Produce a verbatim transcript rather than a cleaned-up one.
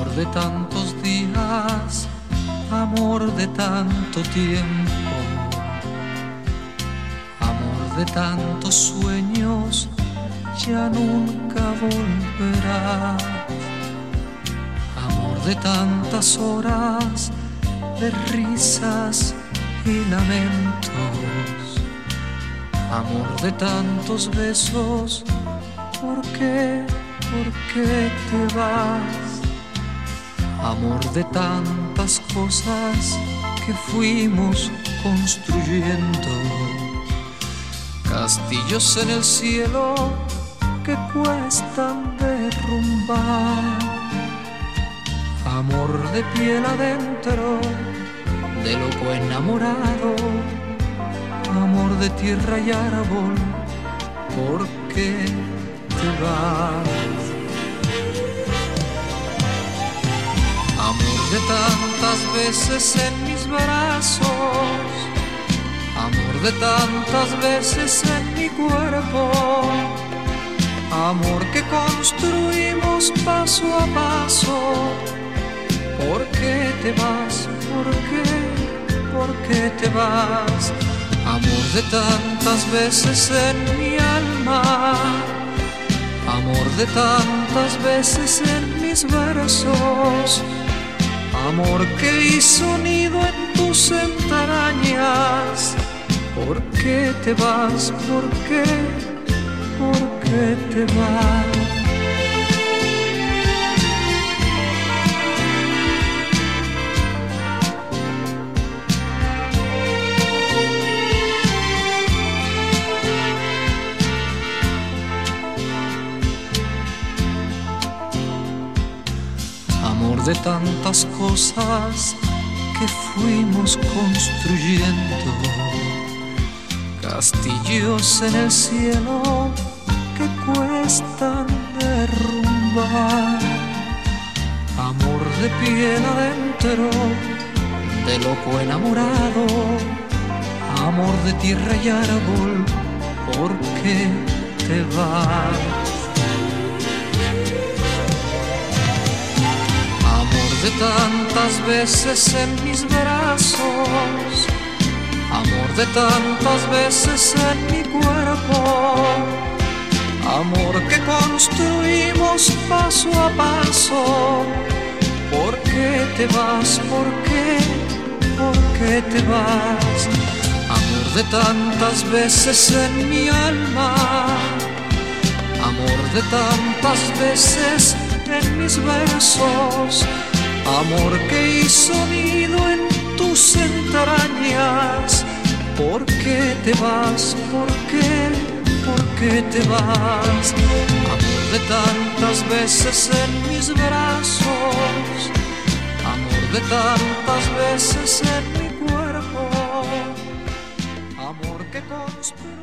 de tantos días, amor de tanto tiempo, amor de tantos sueños, ya nunca volverá. Amor de tantas horas, de risas y lamentos, amor de tantos besos, ¿por qué, por qué te vas? Amor de tantas cosas que fuimos construyendo, castillos en el cielo que cuestan derrumbar. Amor de piel adentro, de loco enamorado, amor de tierra y árbol, ¿por qué te vas? Amor de tantas veces en mis brazos, amor de tantas veces en mi cuerpo, amor que construimos paso a paso. ¿Por qué te vas? ¿Por qué? ¿Por qué te vas? Amor de tantas veces en mi alma, amor de tantas veces en mis versos, amor que hizo nido en tus entrañas. ¿Por qué te vas? ¿Por qué? ¿Por qué te vas? Amor de tantas cosas que fuimos construyendo, castillos en el cielo que cuestan derrumbar. Amor de piel adentro, de loco enamorado, amor de tierra y árbol, ¿por qué te vas? De tantas veces en mis brazos, amor de tantas veces en mi cuerpo, amor que construimos paso a paso. ¿Por qué te vas? ¿Por qué? ¿Por qué te vas? Amor de tantas veces en mi alma, amor de tantas veces en mis versos, amor que hizo nido en tus entrañas. ¿Por qué te vas? ¿Por qué? ¿Por qué te vas? Amor de tantas veces en mis brazos, amor de tantas veces en mi cuerpo, amor que construye